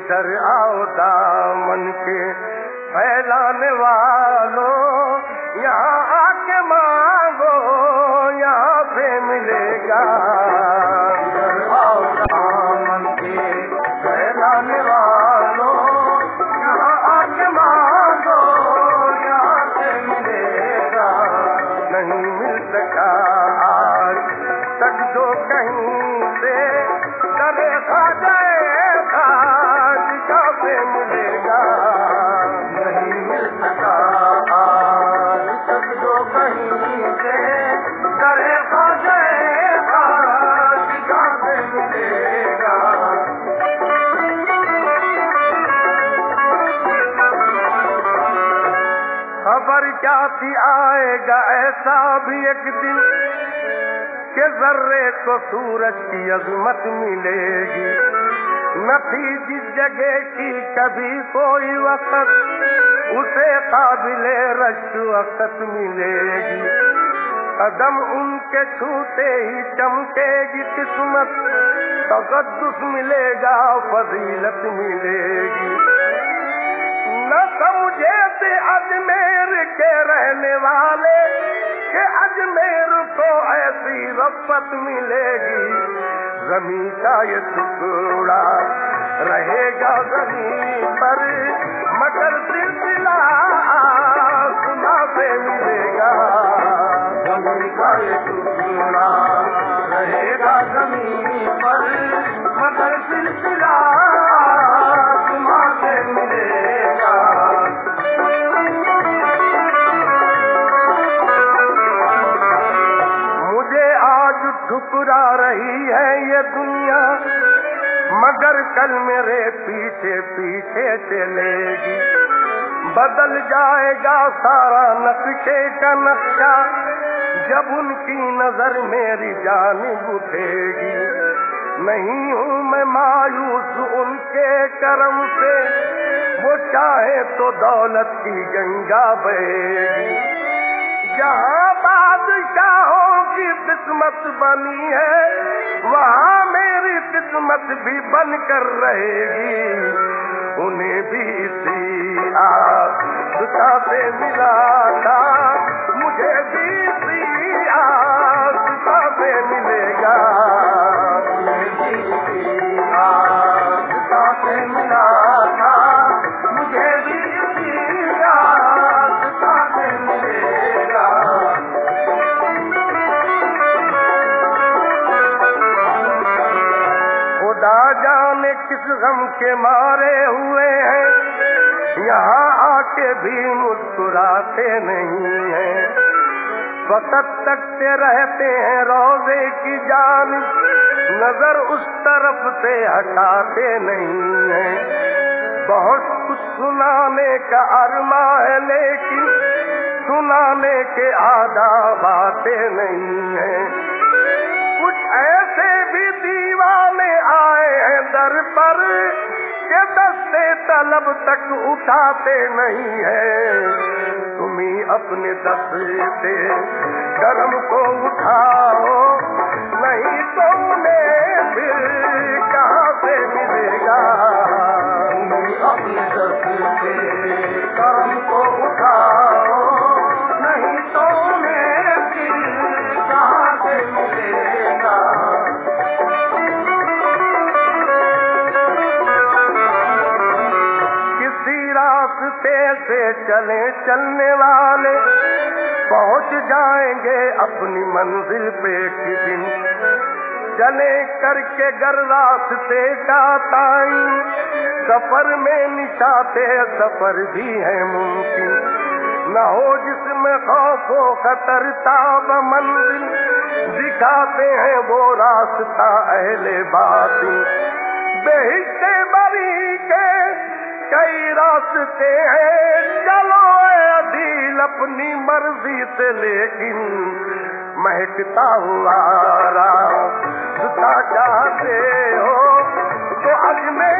इधर आओ दामन के फैलाने वालों, यहाँ आके मांगो यहाँ पे मिलेगा। इधर आओ दामन के फैलाने वालों, यहाँ आके मांगो यहाँ पे मिलेगा। नहीं मिल सका आज तक जो कहीं से, करे खा जाएगा जहाँ पे मिलेगा। नहीं मिल सका आज तक जो कहीं से, करे खा जाएगा जहाँ पे मिलेगा। खबर क्या थी आएगा ऐसा भी एक दिन, के जर्रे को सूरज की अजमत मिलेगी। न थी जिस जगह की कभी कोई वक़्त, उसे काबिले रश्क वक़्त मिलेगी। कदम उनके छूते ही चमकेगी किस्मत, तक़द्दुस मिलेगा फजीलत मिलेगी। न समझे थे अजमेर के रहने वाले कि अजमेर को ऐसी रफ़्त मिलेगी। ज़मीन का ये टुकड़ा रहेगा ज़मीन पर, मगर सिलसिला आसमां से मिलेगा। ज़मीन का ये टुकड़ा रहेगा ज़मीन पर, मगर सिलसिला आसमां से मिलेगा। ठुकरा रही है ये दुनिया, मगर कल मेरे पीछे पीछे चलेगी। बदल जाएगा सारा नक्शे का नक्शा, जब उनकी नजर मेरी जानिब उठेगी। नहीं हूँ मैं मायूस उनके करम से, वो चाहे तो दौलत की गंगा बहेगी। जहाँ बादशाहों की किस्मत बनी है, वहाँ मेरी किस्मत भी बन कर रहेगी। उन्हें भी इसी आस्था से मिला था, मुझे भी इसी आस्था से मिलेगा। उन्हें भी इसी आस्था से मिला था, मुझे भी इसी आस्था से मिलेगा। खुदा जाने किस गम के मारे हुए हैं, यहाँ आके भी मुस्कुराते नहीं हैं। वक़्त तकते रहते हैं रोज़े की जानिब, नजर उस तरफ से हटाते नहीं हैं। बहुत कुछ सुनाने का अरमा है, लेकिन सुनाने के आदाब आते नहीं हैं। कुछ ऐसे भी दीवाने आए हैं दर पर, के दस्ते तलब तक उठाते नहीं है। तुम ही अपने दस्ते करम को उठाओ, नहीं तो उन्हें फिर कहाँ से मिलेगा। तुम ही अपने दस्ते करम को उठाओ, नहीं तो उन्हें फिर कहाँ से मिलेगा। रास्ते से चले चलने वाले पहुंच जाएंगे अपनी मंजिल पे एक दिन। चले करके गर रास्ते का ताईं, सफर में निशाते सफर भी है मुमकिन। न हो जिसमें खौफो खतर ताब मंजिल, दिखाते हैं वो रास्ता अहले बातिन। बेहिश्ते बरी के कई रास्ते हैं, चलो अदील अपनी मर्जी से, लेकिन महकता हुआ रास्ता चाहते हो तो अजमेर